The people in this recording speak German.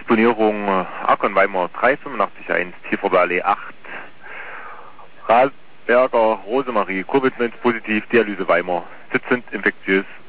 Exponierung Akkon Weimar 385-1, Tierforder Allee 8, Rahlberger Rosemarie, Covid-19 positiv, Dialyse Weimar, sitzend infektiös